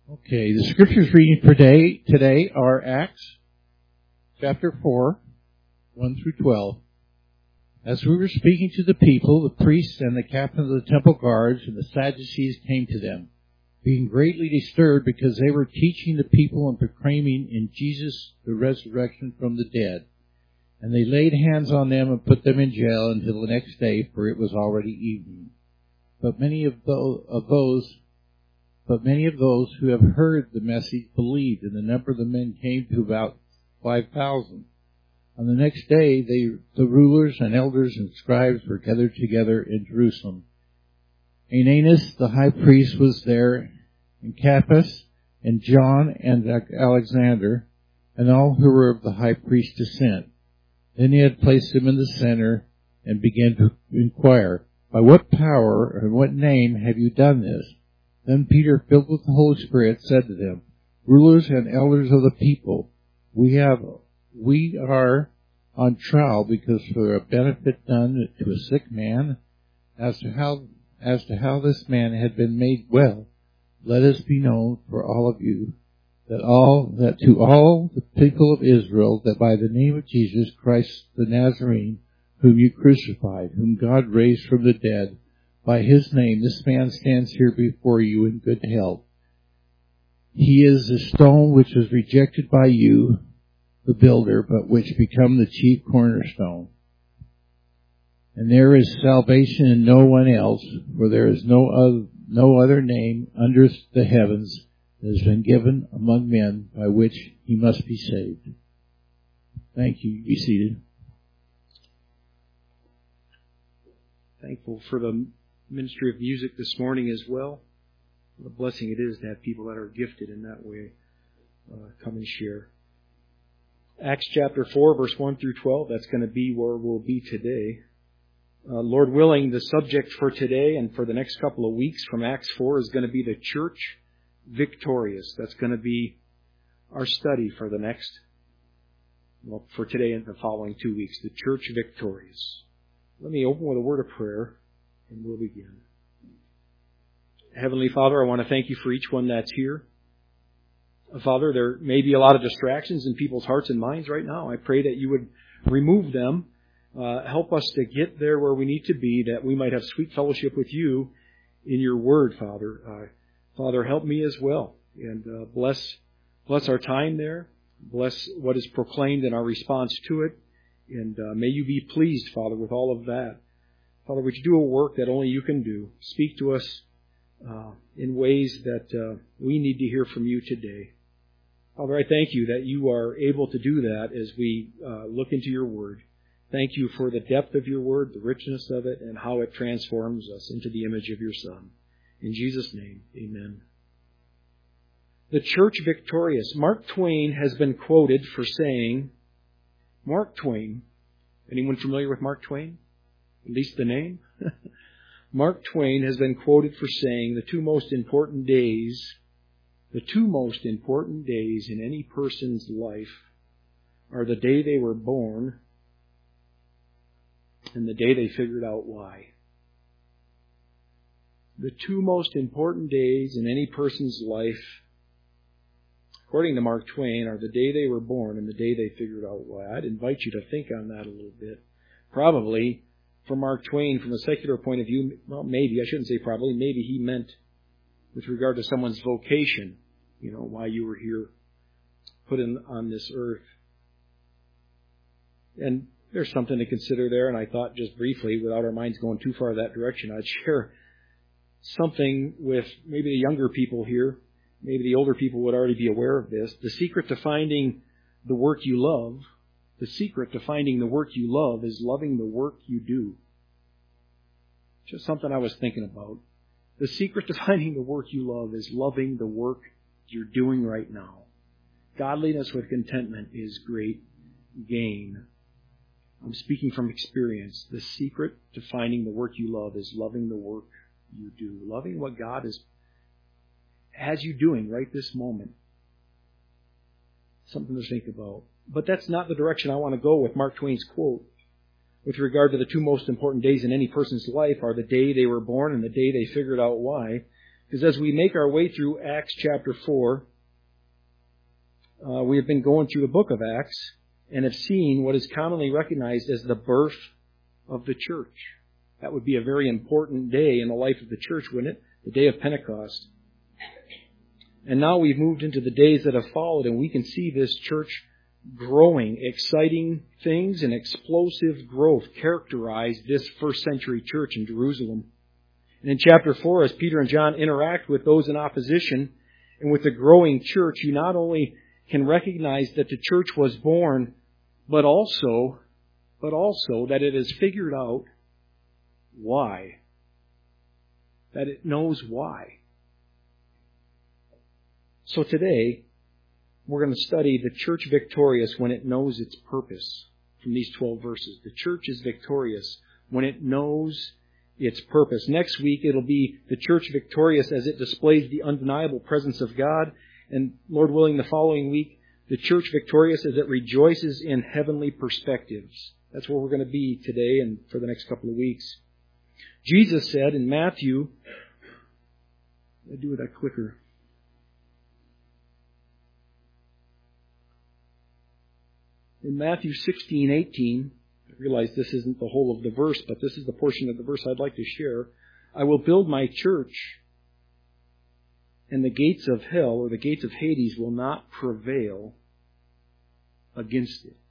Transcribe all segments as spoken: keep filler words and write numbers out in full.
Okay, the scriptures reading for day, today are Acts chapter four, one through twelve. As we were speaking to the people, the priests and the captain of the temple guards and the Sadducees came to them, being greatly disturbed because they were teaching the people and proclaiming in Jesus the resurrection from the dead. And they laid hands on them and put them in jail until the next day, for it was already evening. But many of those, of those But many of those who have heard the message believed, and the number of the men came to about five thousand. On the next day, they, the rulers and elders and scribes were gathered together in Jerusalem. Ananias, the high priest, was there, and Caiaphas, and John, and Alexander, and all who were of the high priest's descent. Then he had placed them in the center, and began to inquire, "By what power and what name have you done this?" Then Peter, filled with the Holy Spirit, said to them, "Rulers and elders of the people, we have, we are on trial because for a benefit done to a sick man, as to how, as to how this man had been made well, let us be known for all of you, that all, that to all the people of Israel, that by the name of Jesus Christ the Nazarene, whom you crucified, whom God raised from the dead, by his name, this man stands here before you in good health. He is the stone which was rejected by you, the builder, but which become the chief cornerstone. And there is salvation in no one else, for there is no other, no other name under the heavens that has been given among men by which he must be saved." Thank you. Be seated. Thankful for the ministry of music this morning as well. What a blessing it is to have people that are gifted in that way uh, come and share. Acts chapter four, verse one through twelve, that's going to be where we'll be today. Uh, Lord willing, the subject for today and for the next couple of weeks from Acts four is going to be the church victorious. That's going to be our study for the next, well, for today and the following two weeks, the church victorious. Let me open with a word of prayer. And we'll begin. Heavenly Father, I want to thank you for each one that's here. Father, there may be a lot of distractions in people's hearts and minds right now. I pray that you would remove them. Uh, help us to get there where we need to be, that we might have sweet fellowship with you in your word, Father. Uh, Father, help me as well. And uh, bless, bless our time there. Bless what is proclaimed and our response to it. And uh, may you be pleased, Father, with all of that. Father, would you do a work that only you can do? Speak to us uh, in ways that uh, we need to hear from you today. Father, I thank you that you are able to do that as we uh, look into your word. Thank you for the depth of your word, the richness of it, and how it transforms us into the image of your Son. In Jesus' name, amen. The church victorious. Mark Twain has been quoted for saying, Mark Twain, anyone familiar with Mark Twain? At least the name. Mark Twain has been quoted for saying the two most important days, the two most important days in any person's life are the day they were born and the day they figured out why. The two most important days in any person's life, according to Mark Twain, are the day they were born and the day they figured out why. I'd invite you to think on that a little bit. Probably, for Mark Twain, from a secular point of view, well, maybe, I shouldn't say probably, maybe he meant with regard to someone's vocation, you know, why you were here, put in on this earth. And there's something to consider there, and I thought just briefly, without our minds going too far that direction, I'd share something with maybe the younger people here. Maybe the older people would already be aware of this. The secret to finding the work you love The secret to finding the work you love is loving the work you do. Just something I was thinking about. The secret to finding the work you love is loving the work you're doing right now. Godliness with contentment is great gain. I'm speaking from experience. The secret to finding the work you love is loving the work you do. Loving what God is, has you doing right this moment. Something to think about. But that's not the direction I want to go with Mark Twain's quote. With regard to the two most important days in any person's life are the day they were born and the day they figured out why. Because as we make our way through Acts chapter four, uh, we have been going through the book of Acts and have seen what is commonly recognized as the birth of the church. That would be a very important day in the life of the church, wouldn't it? The day of Pentecost. And now we've moved into the days that have followed, and we can see this church growing. Exciting things and explosive growth characterize this first century church in Jerusalem. And in chapter four, as Peter and John interact with those in opposition and with the growing church, you not only can recognize that the church was born, but also, but also that it has figured out why. That it knows why. So today, we're going to study the church victorious when it knows its purpose from these twelve verses. The church is victorious when it knows its purpose. Next week, it'll be the church victorious as it displays the undeniable presence of God. And Lord willing, the following week, the church victorious as it rejoices in heavenly perspectives. That's where we're going to be today and for the next couple of weeks. Jesus said in Matthew, I do with that clicker. In Matthew sixteen eighteen, I realize this isn't the whole of the verse, but this is the portion of the verse I'd like to share. I will build my church, and the gates of hell, or the gates of Hades, will not prevail against it.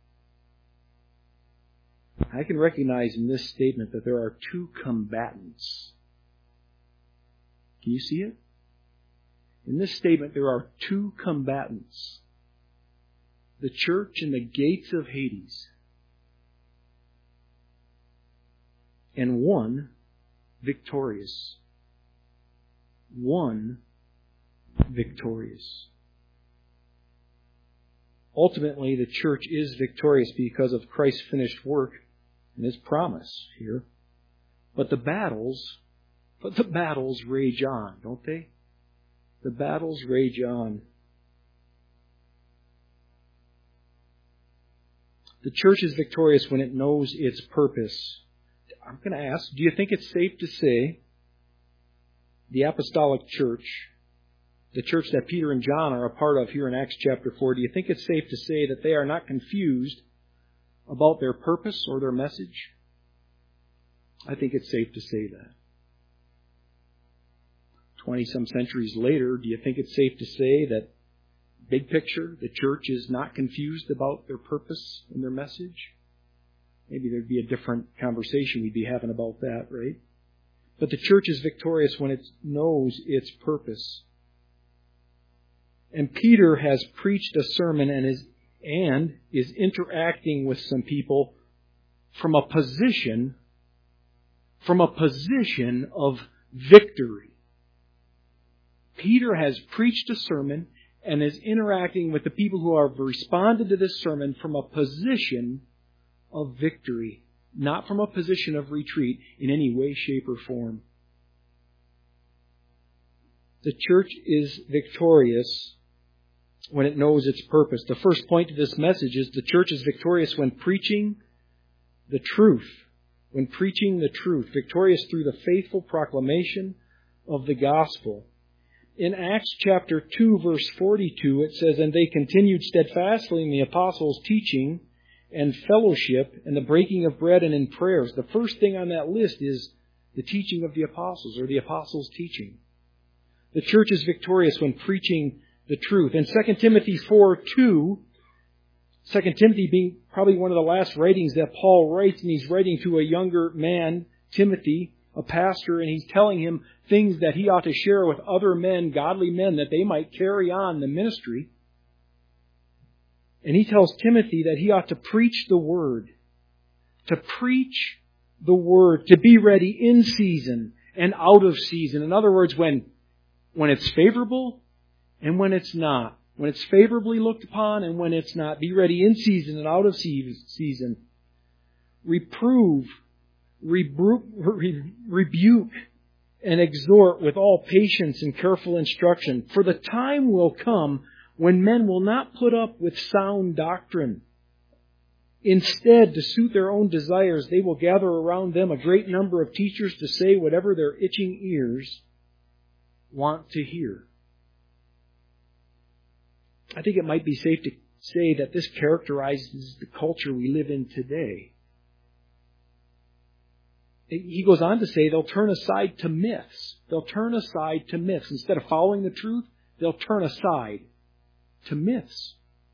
I can recognize in this statement that there are two combatants. Can you see it? In this statement, there are two combatants. The church and the gates of Hades. And one victorious. One victorious. Ultimately, the church is victorious because of Christ's finished work and His promise here. But the battles, but the battles rage on, don't they? The battles rage on. The church is victorious when it knows its purpose. I'm going to ask, do you think it's safe to say the apostolic church, the church that Peter and John are a part of here in Acts chapter four, do you think it's safe to say that they are not confused about their purpose or their message? I think it's safe to say that. Twenty-some centuries later, do you think it's safe to say that, big picture, the church is not confused about their purpose and their message? Maybe there'd be a different conversation we'd be having about that, right? But the church is victorious when it knows its purpose. And Peter has preached a sermon and is, and is interacting with some people from a position, from a position of victory. Peter has preached a sermon and is interacting with the people who have responded to this sermon from a position of victory, not from a position of retreat in any way, shape, or form. The church is victorious when it knows its purpose. The first point to this message is the church is victorious when preaching the truth. When preaching the truth. Victorious through the faithful proclamation of the gospel. In Acts chapter two, verse forty-two, it says, "And they continued steadfastly in the apostles' teaching and fellowship and the breaking of bread and in prayers." The first thing on that list is the teaching of the apostles, or the apostles' teaching. The church is victorious when preaching the truth. In Second Timothy four two, Second Timothy being probably one of the last writings that Paul writes, and he's writing to a younger man, Timothy, a pastor, and he's telling him things that he ought to share with other men, godly men, that they might carry on the ministry. And he tells Timothy that he ought to preach the Word. To preach the Word. To be ready in season and out of season. In other words, when, when it's favorable and when it's not. When it's favorably looked upon and when it's not. Be ready in season and out of season. Reprove, rebu- re- rebuke, and exhort with all patience and careful instruction. For the time will come when men will not put up with sound doctrine. Instead, to suit their own desires, they will gather around them a great number of teachers to say whatever their itching ears want to hear. I think it might be safe to say that this characterizes the culture we live in today. He goes on to say they'll turn aside to myths. They'll turn aside to myths. Instead of following the truth, they'll turn aside to myths.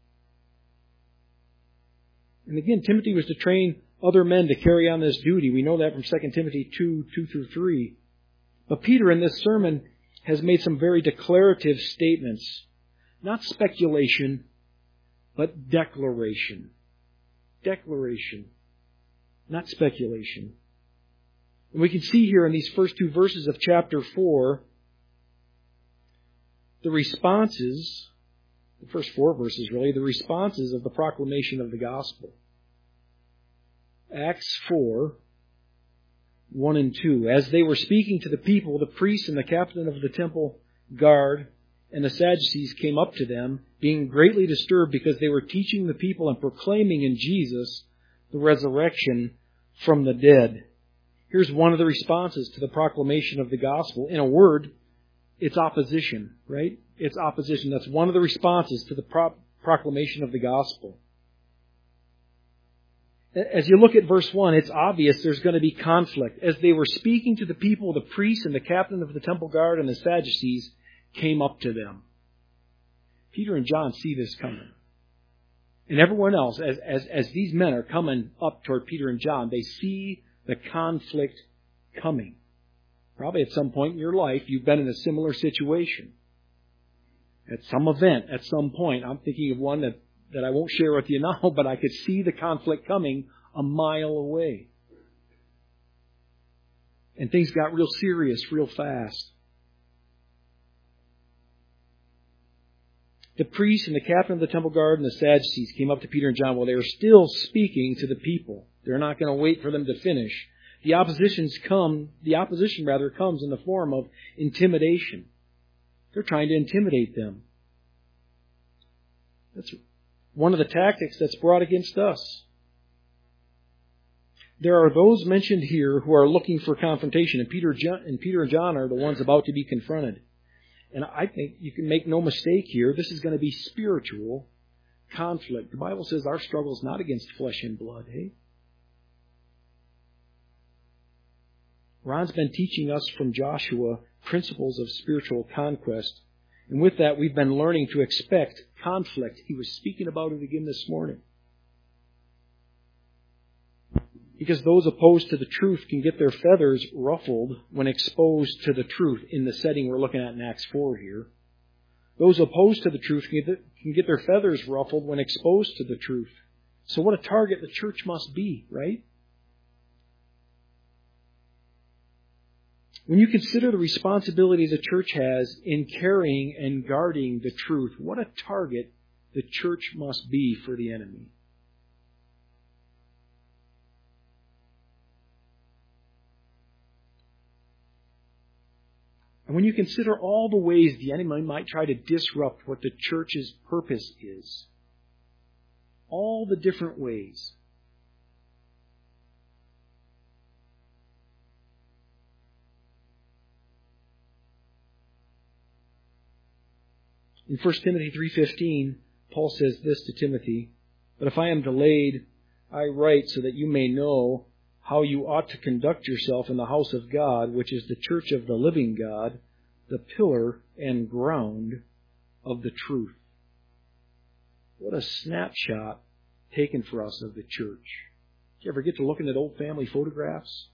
And again, Timothy was to train other men to carry on this duty. We know that from Second Timothy two, two through three. But Peter in this sermon has made some very declarative statements. Not speculation, but declaration. Declaration. Not speculation. And we can see here in these first two verses of chapter four, the responses, the first four verses really, the responses of the proclamation of the gospel. Acts four, one and two. As they were speaking to the people, the priests and the captain of the temple guard and the Sadducees came up to them, being greatly disturbed because they were teaching the people and proclaiming in Jesus the resurrection from the dead. Here's one of the responses to the proclamation of the gospel. In a word, it's opposition, right? It's opposition. That's one of the responses to the pro- proclamation of the gospel. As you look at verse one, it's obvious there's going to be conflict. As they were speaking to the people, the priests and the captain of the temple guard and the Sadducees came up to them. Peter and John see this coming. And everyone else, as, as, as these men are coming up toward Peter and John, they see the conflict coming. Probably at some point in your life, you've been in a similar situation. At some event, at some point, I'm thinking of one that, that I won't share with you now, but I could see the conflict coming a mile away. And things got real serious real fast. The priests and the captain of the temple guard and the Sadducees came up to Peter and John while they were still speaking to the people. They're not going to wait for them to finish. The oppositions come, the opposition rather comes in the form of intimidation. They're trying to intimidate them. That's one of the tactics that's brought against us. There are those mentioned here who are looking for confrontation, and Peter and Peter and John are the ones about to be confronted. And I think you can make no mistake here. This is going to be spiritual conflict. The Bible says our struggle is not against flesh and blood, hey? Ron's been teaching us from Joshua principles of spiritual conquest. And with that, we've been learning to expect conflict. He was speaking about it again this morning. Because those opposed to the truth can get their feathers ruffled when exposed to the truth in the setting we're looking at in Acts four here. Those opposed to the truth can get their feathers ruffled when exposed to the truth. So what a target the church must be, right? When you consider the responsibility the church has in carrying and guarding the truth, what a target the church must be for the enemy. And when you consider all the ways the enemy might try to disrupt what the church's purpose is, all the different ways. In First Timothy three fifteen, Paul says this to Timothy, "But if I am delayed, I write so that you may know how you ought to conduct yourself in the house of God, which is the church of the living God, the pillar and ground of the truth." What a snapshot taken for us of the church. Did you ever get to looking at old family photographs?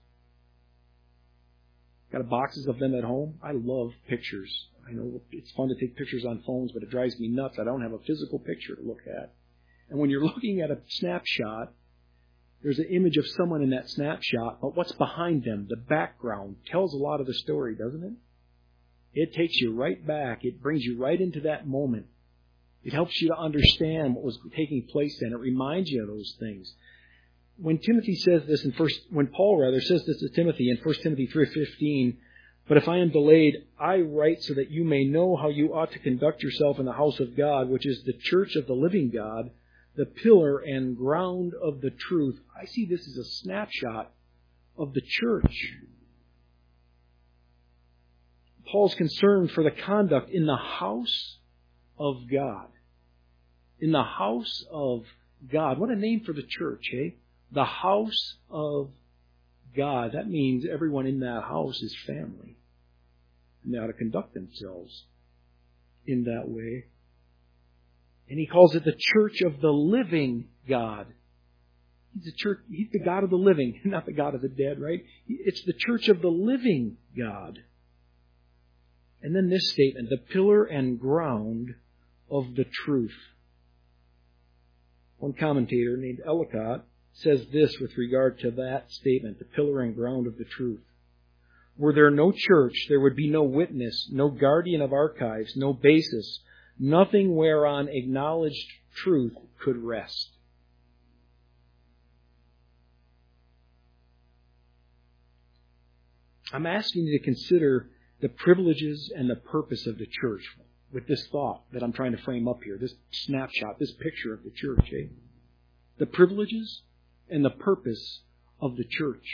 Got boxes of them at home? I love pictures. I know it's fun to take pictures on phones, but it drives me nuts. I don't have a physical picture to look at. And when you're looking at a snapshot, there's an image of someone in that snapshot, but what's behind them, the background, tells a lot of the story, doesn't it? It takes you right back. It brings you right into that moment. It helps you to understand what was taking place then. It reminds you of those things. When Timothy says this in first, when Paul rather says this to Timothy in First Timothy three fifteen, "But if I am delayed, I write so that you may know how you ought to conduct yourself in the house of God, which is the church of the living God, the pillar and ground of the truth." I see this as a snapshot of the church. Paul's concern for the conduct in the house of God. In the house of God. What a name for the church, eh? The house of God. That means everyone in that house is family. And they ought to conduct themselves in that way. And he calls it the church of the living God. He's the church, he's the God of the living, not the God of the dead, right? It's the church of the living God. And then this statement, the pillar and ground of the truth. One commentator named Ellicott says this with regard to that statement, the pillar and ground of the truth. Were there no church, there would be no witness, no guardian of archives, no basis, nothing whereon acknowledged truth could rest. I'm asking you to consider the privileges and the purpose of the church with this thought that I'm trying to frame up here, this snapshot, this picture of the church. Eh? The privileges and the purpose of the church.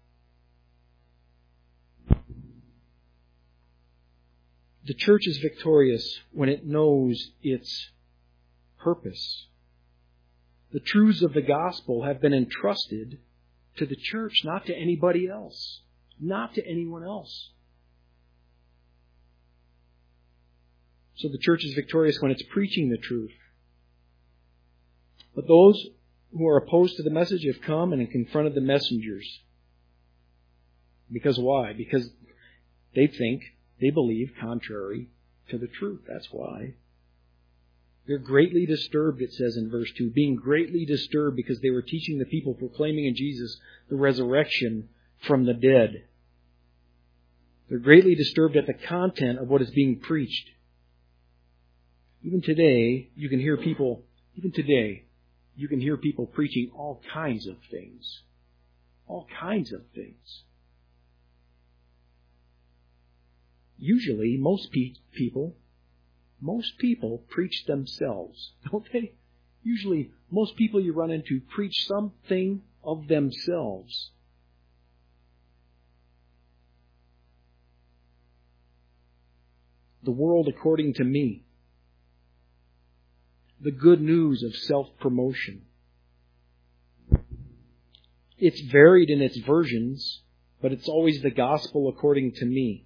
The church is victorious when it knows its purpose. The truths of the gospel have been entrusted to the church, not to anybody else. Not to anyone else. So the church is victorious when it's preaching the truth. But those who are opposed to the message have come and confronted the messengers. Because why? Because they think, they believe contrary to the truth. That's why. They're greatly disturbed, it says in verse two, being greatly disturbed because they were teaching the people, proclaiming in Jesus the resurrection from the dead. They're greatly disturbed at the content of what is being preached. Even today, you can hear people, even today, you can hear people preaching all kinds of things. All kinds of things. Usually, most pe- people, most people preach themselves, don't they? Usually, most people you run into preach something of themselves. The world according to me. The good news of self-promotion. It's varied in its versions, but it's always the gospel according to me.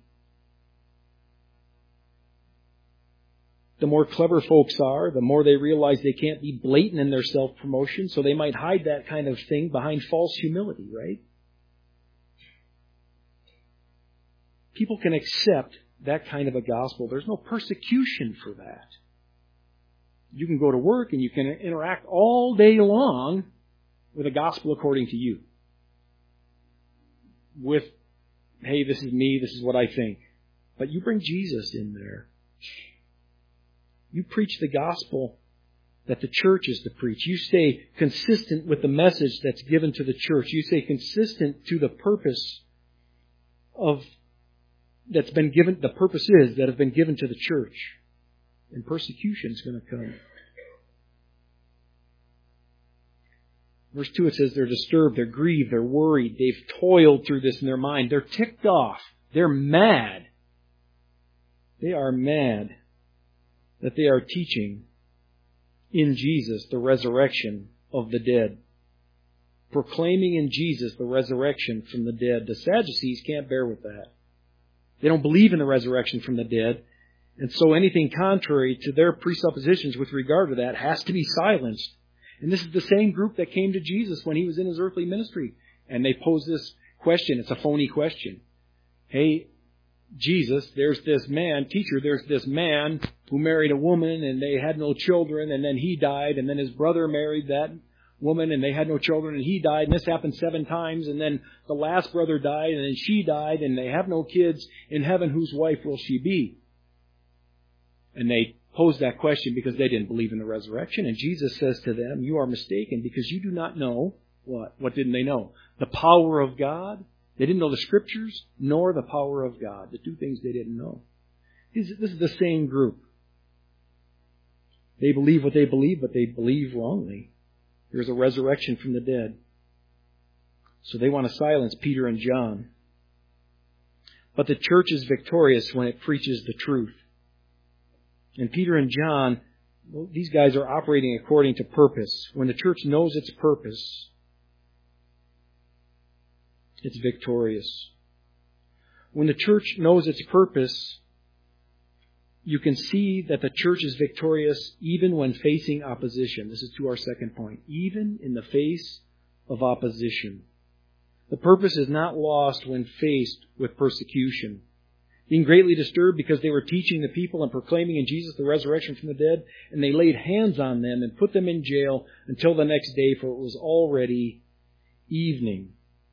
The more clever folks are, the more they realize they can't be blatant in their self-promotion, so they might hide that kind of thing behind false humility, right? People can accept that kind of a gospel. There's no persecution for that. You can go to work and you can interact all day long with a gospel according to you. With, hey, this is me, this is what I think. But you bring Jesus in there. You preach the gospel that the church is to preach. You stay consistent with the message that's given to the church. You stay consistent to the purpose of that's been given, the purpose is that have been given to the church. And persecution is going to come. Verse two, it says they're disturbed, they're grieved, they're worried, they've toiled through this in their mind. They're ticked off. They're mad. They are mad that they are teaching in Jesus the resurrection of the dead. Proclaiming in Jesus the resurrection from the dead. The Sadducees can't bear with that. They don't believe in the resurrection from the dead. And so anything contrary to their presuppositions with regard to that has to be silenced. And this is the same group that came to Jesus when he was in his earthly ministry. And they pose this question. It's a phony question. Hey, Jesus, there's this man, teacher, there's this man who married a woman and they had no children, and then he died, and then his brother married that woman and they had no children, and he died, and this happened seven times, and then the last brother died, and then she died, and they have no kids. In heaven, whose wife will she be? And they posed that question because they didn't believe in the resurrection. And Jesus says to them, you are mistaken because you do not know what? What didn't they know? The power of God. They didn't know the Scriptures nor the power of God. The two things they didn't know. This is the same group. They believe what they believe, but they believe wrongly. There's a resurrection from the dead. So they want to silence Peter and John. but the church is victorious when it preaches the truth. And Peter and John, well, these guys are operating according to purpose. When the church knows its purpose, it's victorious. When the church knows its purpose, you can see that the church is victorious even when facing opposition. This is to our second point. Even in the face of opposition. The purpose is not lost when faced with persecution. Being greatly disturbed because they were teaching the people and proclaiming in Jesus the resurrection from the dead, and they laid hands on them and put them in jail until the next day, for it was already evening.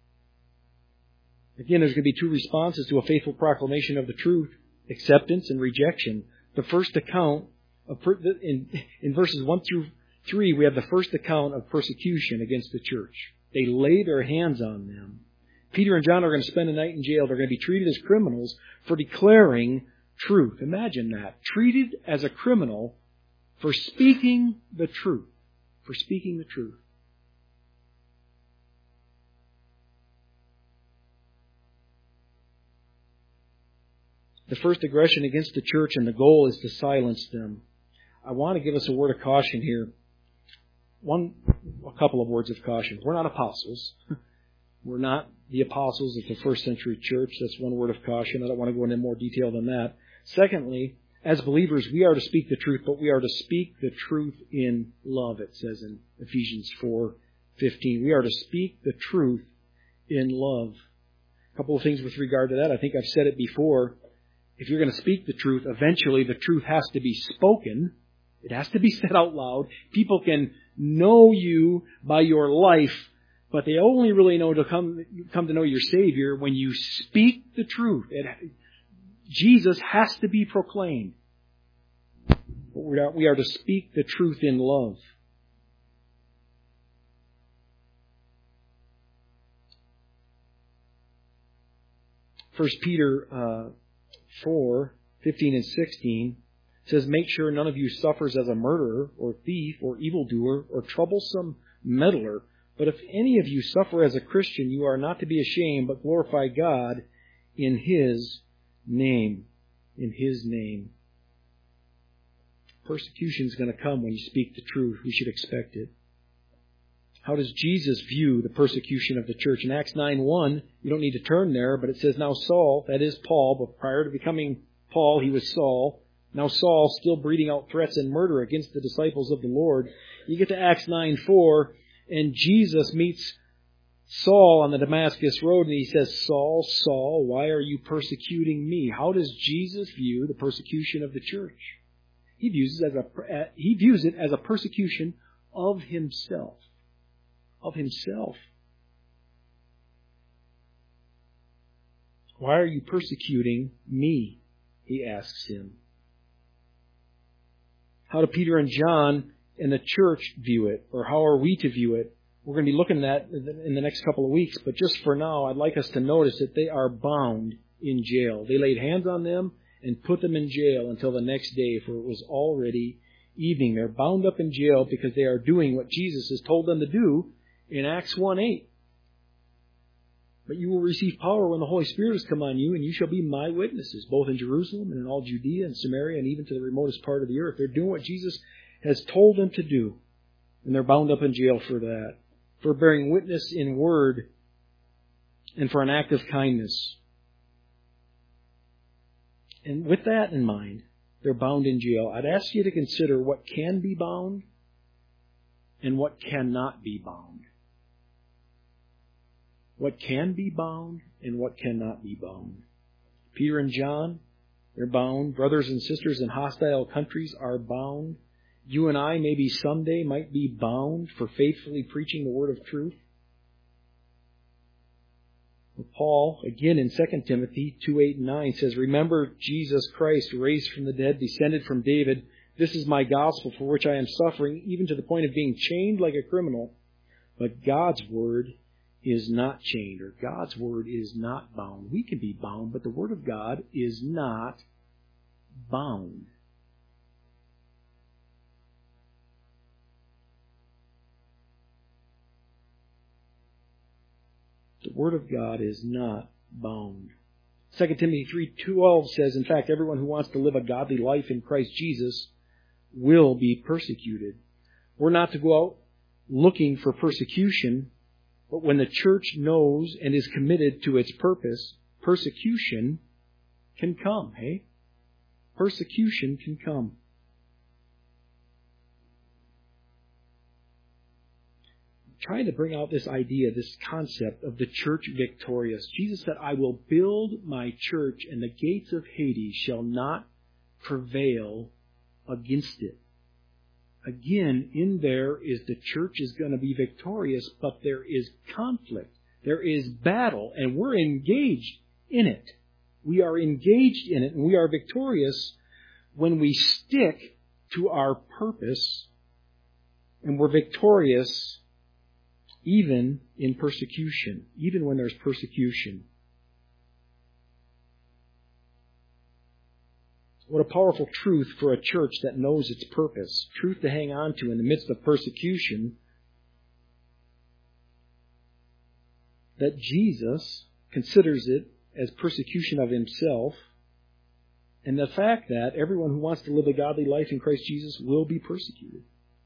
Again, there's going to be two responses to a faithful proclamation of the truth: acceptance and rejection. The first account of in, in verses one through three, we have the first account of persecution against the church. They lay their hands on them. Peter and John are going to spend a night in jail. They're going to be treated as criminals for declaring truth. Imagine that. Treated as a criminal for speaking the truth. For speaking the truth. The first aggression against the church, and the goal is to silence them. I want to give us a word of caution here. One, a couple of words of caution. We're not apostles. We're not the apostles of the first century church. That's one word of caution. I don't want to go into more detail than that. Secondly, as believers, we are to speak the truth, but we are to speak the truth in love, it says in Ephesians four fifteen. We are to speak the truth in love. A couple of things with regard to that. I think I've said it before. If you're going to speak the truth, eventually the truth has to be spoken. It has to be said out loud. People can know you by your life, but they only really know to come come to know your Savior when you speak the truth. It, Jesus has to be proclaimed. But we are, we are to speak the truth in love. First Peter uh, four fifteen and sixteen says, "Make sure none of you suffers as a murderer or thief or evildoer or troublesome meddler. But if any of you suffer as a Christian, you are not to be ashamed, but glorify God in His name." In His name. Persecution is going to come when you speak the truth. We should expect it. How does Jesus view the persecution of the church? In Acts nine one, you don't need to turn there, but it says, "Now Saul," that is Paul, but prior to becoming Paul, he was Saul. Now Saul, still breathing out threats and murder against the disciples of the Lord. You get to Acts nine four, and Jesus meets Saul on the Damascus Road, and he says, "Saul, Saul, why are you persecuting me?" How does Jesus view the persecution of the church? He views it as a, he views it as a persecution of himself. Of himself. "Why are you persecuting me?" he asks him. How do Peter and John and the church view it? Or how are we to view it? We're going to be looking at that in the next couple of weeks. But just for now, I'd like us to notice that they are bound in jail. They laid hands on them and put them in jail until the next day, for it was already evening. They're bound up in jail because they are doing what Jesus has told them to do in Acts one eight. "But you will receive power when the Holy Spirit has come on you, and you shall be my witnesses, both in Jerusalem and in all Judea and Samaria and even to the remotest part of the earth." They're doing what Jesus has told them to do. And they're bound up in jail for that. For bearing witness in word and for an act of kindness. And with that in mind, they're bound in jail. I'd ask you to consider what can be bound and what cannot be bound. What can be bound and what cannot be bound. Peter and John, they're bound. Brothers and sisters in hostile countries are bound. You and I maybe someday might be bound for faithfully preaching the word of truth. Paul, again in Second Timothy two eight and nine, says, "Remember Jesus Christ, raised from the dead, descended from David. This is my gospel for which I am suffering, even to the point of being chained like a criminal. But God's word is not chained," or God's word is not bound. We can be bound, but the word of God is not bound. The word of God is not bound. Second Timothy three twelve says, in fact, everyone who wants to live a godly life in Christ Jesus will be persecuted. We're not to go out looking for persecution, but when the church knows and is committed to its purpose, persecution can come, hey? Persecution can come. I'm trying to bring out this idea, this concept of the church victorious. Jesus said, I will build my church, and the gates of Hades shall not prevail against it. Again, in there is the church is going to be victorious, but there is conflict. There is battle, and we're engaged in it. We are engaged in it, and we are victorious when we stick to our purpose, and we're victorious even in persecution, even when there's persecution. What a powerful truth for a church that knows its purpose. Truth to hang on to in the midst of persecution. That Jesus considers it as persecution of Himself. And the fact that everyone who wants to live a godly life in Christ Jesus will be persecuted.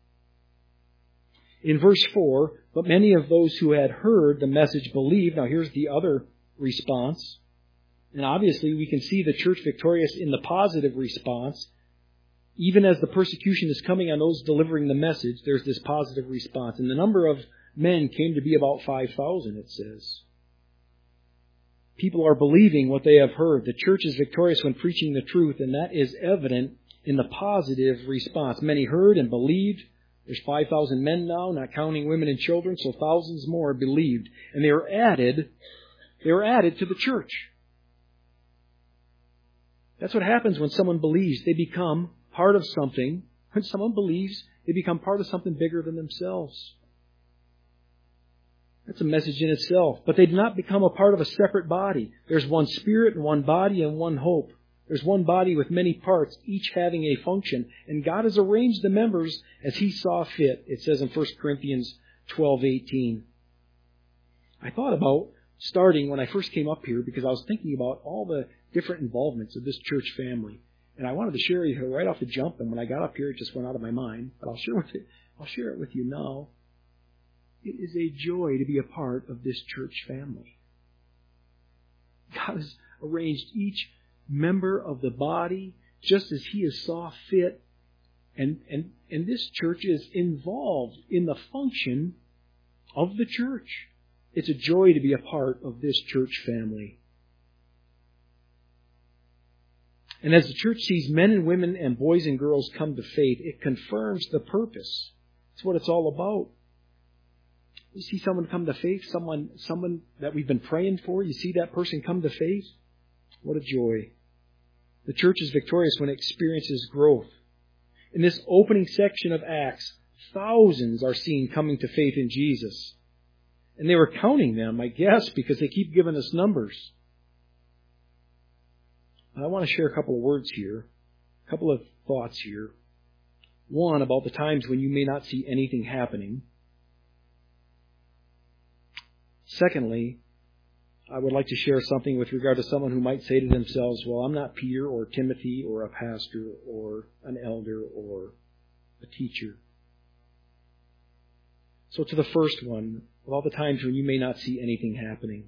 In verse four, but many of those who had heard the message believed. Now here's the other response. And obviously we can see the church victorious in the positive response. Even as the persecution is coming on those delivering the message, there's this positive response. And the number of men came to be about five thousand, it says. People are believing what they have heard. The church is victorious when preaching the truth, and that is evident in the positive response. Many heard and believed. There's five thousand men now, not counting women and children, so thousands more believed. And they were added, they were added to the church. That's what happens when someone believes. They become part of something. When someone believes, they become part of something bigger than themselves. That's a message in itself. But they do not become a part of a separate body. There's one spirit and one body and one hope. There's one body with many parts, each having a function. And God has arranged the members as He saw fit. It says in First Corinthians twelve eighteen. I thought about starting when I first came up here because I was thinking about all the different involvements of this church family. And I wanted to share it right off the jump, and when I got up here, it just went out of my mind. But I'll share with it. I'll share it with you now. It is a joy to be a part of this church family. God has arranged each member of the body just as He has saw fit. And, and, and this church is involved in the function of the church. It's a joy to be a part of this church family. And as the church sees men and women and boys and girls come to faith, it confirms the purpose. It's what it's all about. You see someone come to faith, someone, someone that we've been praying for, you see that person come to faith. What a joy. The church is victorious when it experiences growth. In this opening section of Acts, thousands are seen coming to faith in Jesus. And they were counting them, I guess, because they keep giving us numbers. I want to share a couple of words here, a couple of thoughts here. One, about the times when you may not see anything happening. Secondly, I would like to share something with regard to someone who might say to themselves, well, I'm not Peter or Timothy or a pastor or an elder or a teacher. So to the first one, of all the times when you may not see anything happening.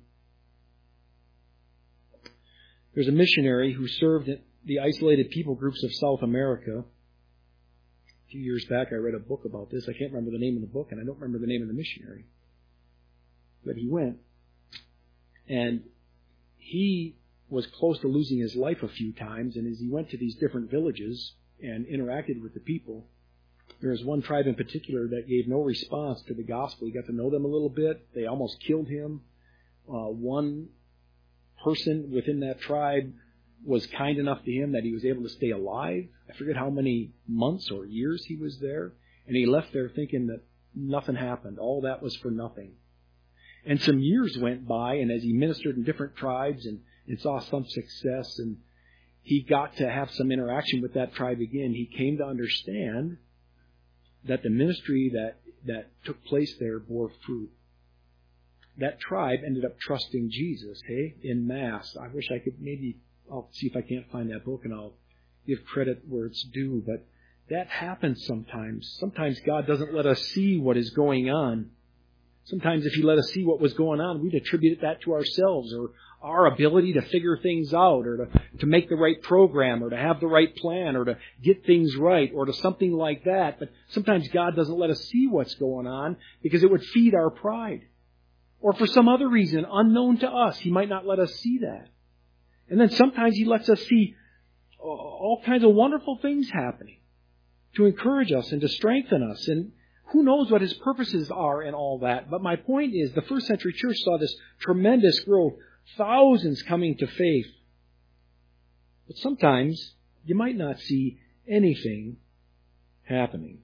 There's a missionary who served the isolated people groups of South America. A few years back, I read a book about this. I can't remember the name of the book, and I don't remember the name of the missionary. But he went. And he was close to losing his life a few times. And as he went to these different villages and interacted with the people, there was one tribe in particular that gave no response to the gospel. He got to know them a little bit. They almost killed him. Uh, one person within that tribe was kind enough to him that he was able to stay alive. I forget how many months or years he was there. And he left there thinking that nothing happened. All that was for nothing. And some years went by, and as he ministered in different tribes and, and saw some success, and he got to have some interaction with that tribe again, he came to understand that the ministry that, that took place there bore fruit. that tribe ended up trusting Jesus, hey, in mass. I wish I could maybe, I'll see if I can't find that book and I'll give credit where it's due. But that happens sometimes. Sometimes God doesn't let us see what is going on. Sometimes if He let us see what was going on, we'd attribute that to ourselves or our ability to figure things out or to, to make the right program or to have the right plan or to get things right or to something like that. But sometimes God doesn't let us see what's going on because it would feed our pride. Or for some other reason unknown to us, He might not let us see that. And then sometimes He lets us see all kinds of wonderful things happening to encourage us and to strengthen us. And who knows what His purposes are in all that. But my point is, the first century church saw this tremendous growth, thousands coming to faith. But sometimes you might not see anything happening.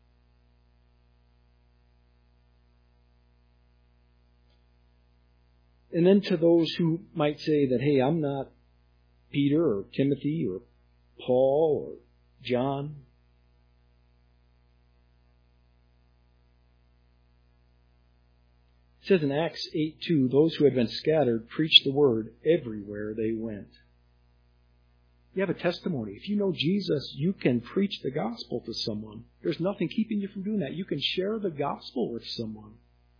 And then to those who might say that, hey, I'm not Peter or Timothy or Paul or John. It says in Acts eight two, those who had been scattered preached the word everywhere they went. You have a testimony. If you know Jesus, you can preach the gospel to someone. There's nothing keeping you from doing that. You can share the gospel with someone.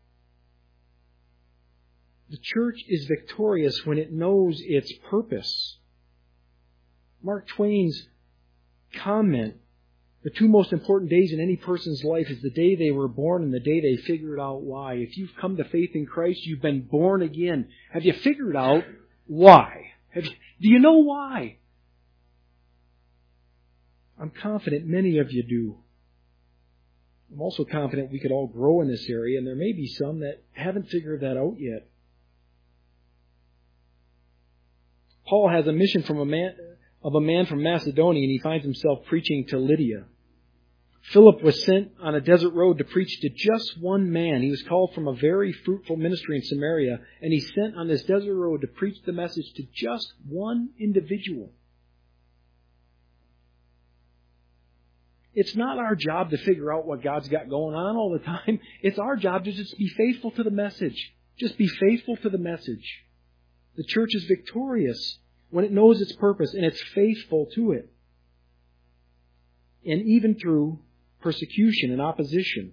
The church is victorious when it knows its purpose. Mark Twain's comment, the two most important days in any person's life is the day they were born and the day they figured out why. If you've come to faith in Christ, you've been born again. Have you figured out why? Have you, do you know why? I'm confident many of you do. I'm also confident we could all grow in this area, and there may be some that haven't figured that out yet. Paul has a mission from a man, of a man from Macedonia, and he finds himself preaching to Lydia. Philip was sent on a desert road to preach to just one man. He was called from a very fruitful ministry in Samaria, and he's sent on this desert road to preach the message to just one individual. It's not our job to figure out what God's got going on all the time. It's our job to just be faithful to the message. Just be faithful to the message. The church is victorious when it knows its purpose and it's faithful to it. And even through persecution and opposition.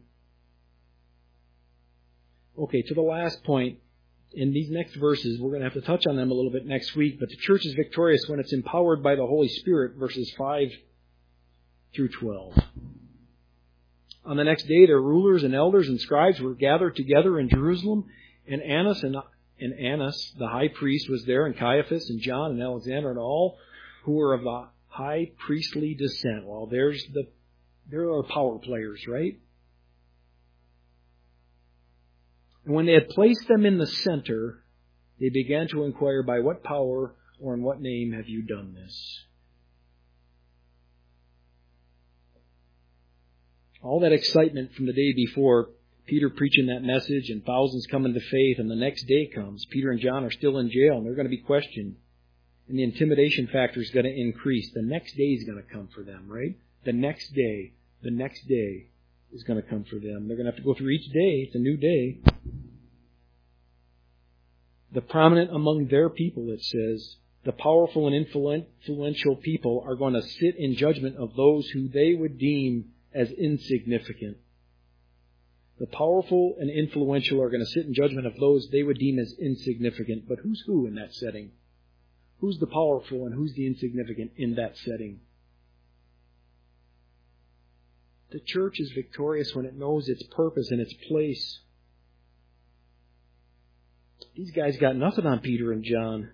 Okay, to the last point. In these next verses, we're going to have to touch on them a little bit next week. But the church is victorious when it's empowered by the Holy Spirit, verses five through twelve. On the next day, their rulers and elders and scribes were gathered together in Jerusalem, and Annas and And Annas, the high priest, was there, and Caiaphas and John and Alexander and all who were of the high priestly descent. Well, there's the there are power players, right? And when they had placed them in the center, they began to inquire, by what power or in what name have you done this? All that excitement from the day before, Peter preaching that message and thousands coming to faith, and the next day comes. Peter and John are still in jail and they're going to be questioned. And the intimidation factor is going to increase. The next day is going to come for them, right? The next day, the next day is going to come for them. They're going to have to go through each day. It's a new day. The prominent among their people, it says, the powerful and influential people are going to sit in judgment of those who they would deem as insignificant. The powerful and influential are going to sit in judgment of those they would deem as insignificant. But who's who in that setting? Who's the powerful and who's the insignificant in that setting? The church is victorious when it knows its purpose and its place. These guys got nothing on Peter and John.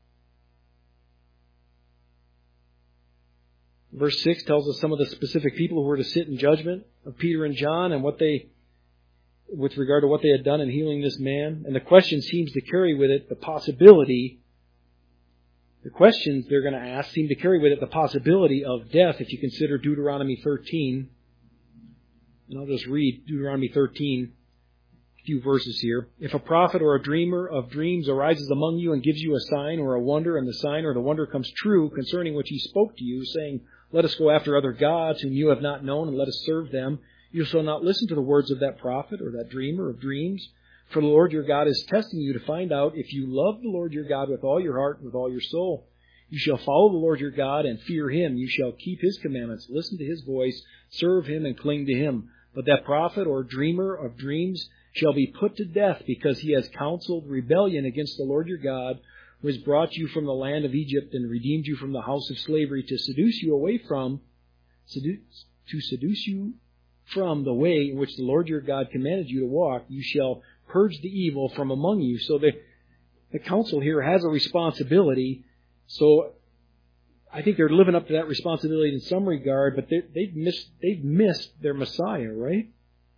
Verse six tells us some of the specific people who were to sit in judgment of Peter and John and what they, with regard to what they had done in healing this man. And the question seems to carry with it the possibility, the questions they're going to ask seem to carry with it the possibility of death if you consider Deuteronomy thirteen. And I'll just read Deuteronomy thirteen, a few verses here. If a prophet or a dreamer of dreams arises among you and gives you a sign or a wonder, and the sign or the wonder comes true concerning which he spoke to you, saying, let us go after other gods whom you have not known, and let us serve them, you shall not listen to the words of that prophet or that dreamer of dreams. For the Lord your God is testing you to find out if you love the Lord your God with all your heart and with all your soul. You shall follow the Lord your God and fear Him. You shall keep His commandments, listen to His voice, serve Him, and cling to Him. But that prophet or dreamer of dreams shall be put to death because he has counseled rebellion against the Lord your God, who has brought you from the land of Egypt and redeemed you from the house of slavery to seduce you away from, seduce, to seduce you from the way in which the Lord your God commanded you to walk. You shall purge the evil from among you. So the, the council here has a responsibility. So I think they're living up to that responsibility in some regard, but they, they've missed they've missed their Messiah, right?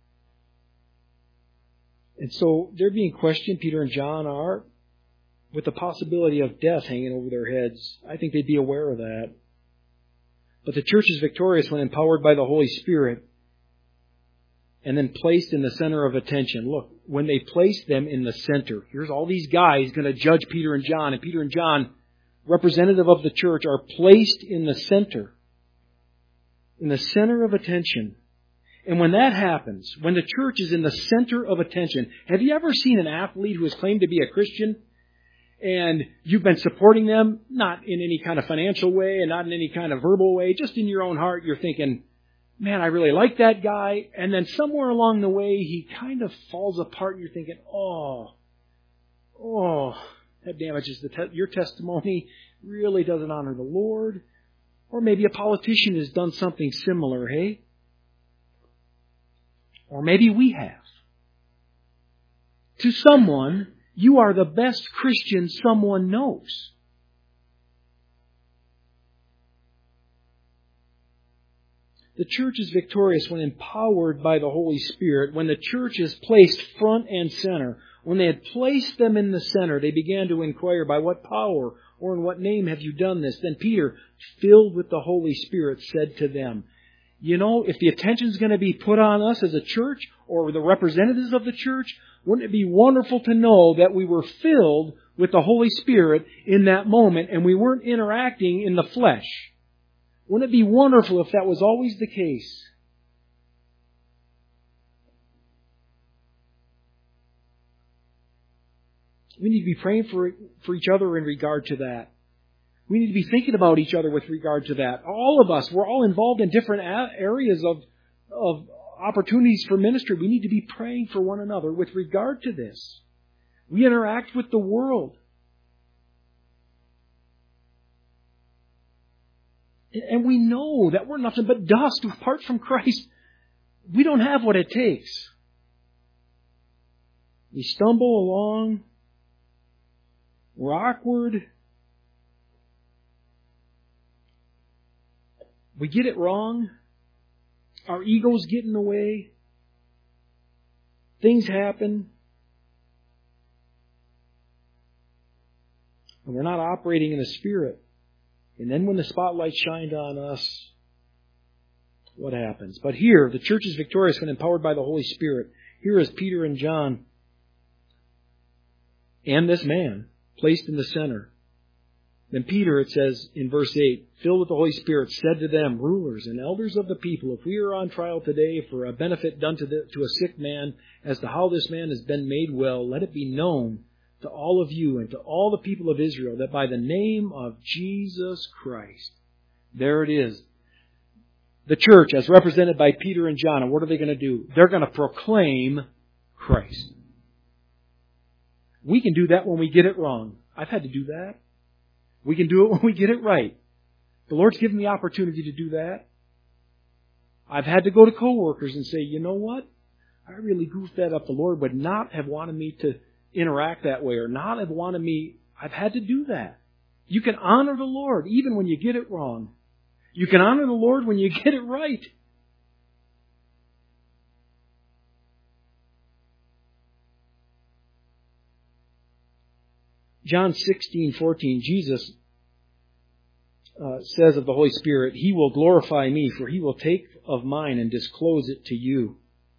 And so they're being questioned, Peter and John are, with the possibility of death hanging over their heads. I think they'd be aware of that. But the church is victorious when empowered by the Holy Spirit and then placed in the center of attention. Look, when they placed them in the center, here's all these guys going to judge Peter and John, and Peter and John, representative of the church, are placed in the center, in the center of attention. And when that happens, when the church is in the center of attention, have you ever seen an athlete who has claimed to be a Christian and you've been supporting them, not in any kind of financial way and not in any kind of verbal way, just in your own heart, you're thinking, man, I really like that guy. And then somewhere along the way, he kind of falls apart and you're thinking, oh, oh, that damages the te- your testimony, really doesn't honor the Lord. Or maybe a politician has done something similar, hey? Or maybe we have. To someone, you are the best Christian someone knows. The church is victorious when empowered by the Holy Spirit. When the church is placed front and center, when they had placed them in the center, they began to inquire, by what power or in what name have you done this? Then Peter, filled with the Holy Spirit, said to them, you know, if the attention is going to be put on us as a church or the representatives of the church, wouldn't it be wonderful to know that we were filled with the Holy Spirit in that moment and we weren't interacting in the flesh? Wouldn't it be wonderful if that was always the case? We need to be praying for, for each other in regard to that. We need to be thinking about each other with regard to that. All of us, we're all involved in different areas of, of opportunities for ministry. We need to be praying for one another with regard to this. We interact with the world. And we know that we're nothing but dust apart from Christ. We don't have what it takes. We stumble along. We're awkward. We get it wrong. Our egos get in the way. Things happen. And we're not operating in the Spirit. And then when the spotlight shined on us, what happens? But here, the church is victorious when empowered by the Holy Spirit. Here is Peter and John and this man placed in the center. Then Peter, it says in verse eight, filled with the Holy Spirit, said to them, rulers and elders of the people, if we are on trial today for a benefit done to, the, to a sick man as to how this man has been made well, let it be known to all of you and to all the people of Israel that by the name of Jesus Christ, there it is. The church, as represented by Peter and John, and what are they going to do? They're going to proclaim Christ. We can do that when we get it wrong. I've had to do that. We can do it when we get it right. The Lord's given me the opportunity to do that. I've had to go to coworkers and say, you know what? I really goofed that up. The Lord would not have wanted me to interact that way or not have wanted me. I've had to do that. You can honor the Lord even when you get it wrong. You can honor the Lord when you get it right. John sixteen fourteen, Jesus uh, says of the Holy Spirit, He will glorify me, for He will take of mine and disclose it to you.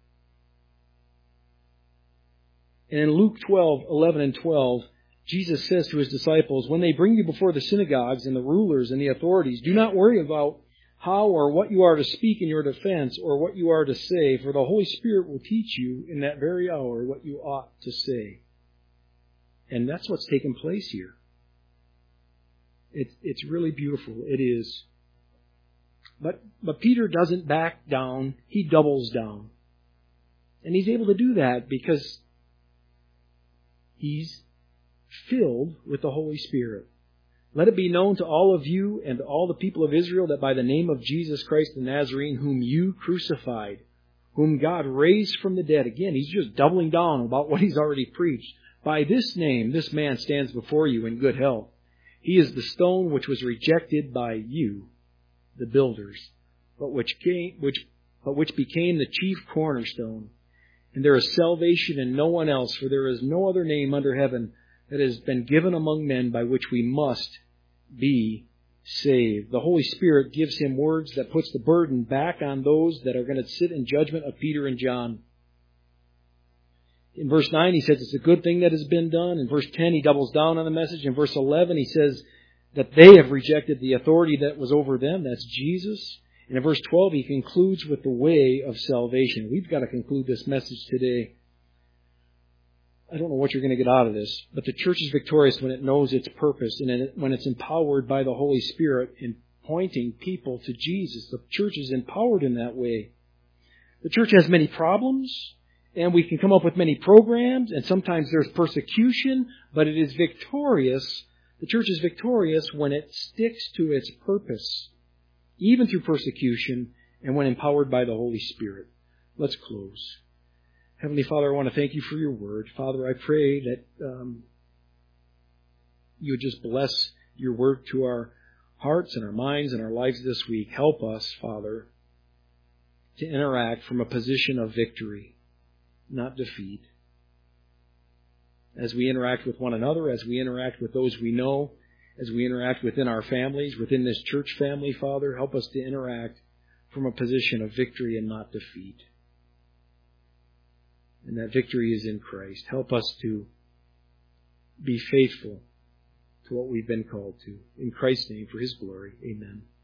And in Luke twelve eleven and twelve, Jesus says to His disciples, when they bring you before the synagogues and the rulers and the authorities, do not worry about how or what you are to speak in your defense or what you are to say, for the Holy Spirit will teach you in that very hour what you ought to say. And that's what's taken place here. It's it's really beautiful. It is. But but Peter doesn't back down. He doubles down. And he's able to do that because he's filled with the Holy Spirit. Let it be known to all of you and to all the people of Israel that by the name of Jesus Christ the Nazarene, whom you crucified, whom God raised from the dead. Again, he's just doubling down about what he's already preached. By this name, this man stands before you in good health. He is the stone which was rejected by you, the builders, but which came, which, but which became the chief cornerstone. And there is salvation in no one else, for there is no other name under heaven that has been given among men by which we must be saved. The Holy Spirit gives him words that puts the burden back on those that are going to sit in judgment of Peter and John. In verse nine, he says it's a good thing that has been done. In verse ten, he doubles down on the message. In verse eleven, he says that they have rejected the authority that was over them. That's Jesus. And in verse twelve, he concludes with the way of salvation. We've got to conclude this message today. I don't know what you're going to get out of this, but the church is victorious when it knows its purpose and when it's empowered by the Holy Spirit in pointing people to Jesus. The church is empowered in that way. The church has many problems, and we can come up with many programs, and sometimes there's persecution, but it is victorious. The church is victorious when it sticks to its purpose, even through persecution and when empowered by the Holy Spirit. Let's close. Heavenly Father, I want to thank you for your word. Father, I pray that um, you would just bless your word to our hearts and our minds and our lives this week. Help us, Father, to interact from a position of victory, not defeat. As we interact with one another, as we interact with those we know, as we interact within our families, within this church family, Father, help us to interact from a position of victory and not defeat. And that victory is in Christ. Help us to be faithful to what we've been called to. In Christ's name, for His glory. Amen.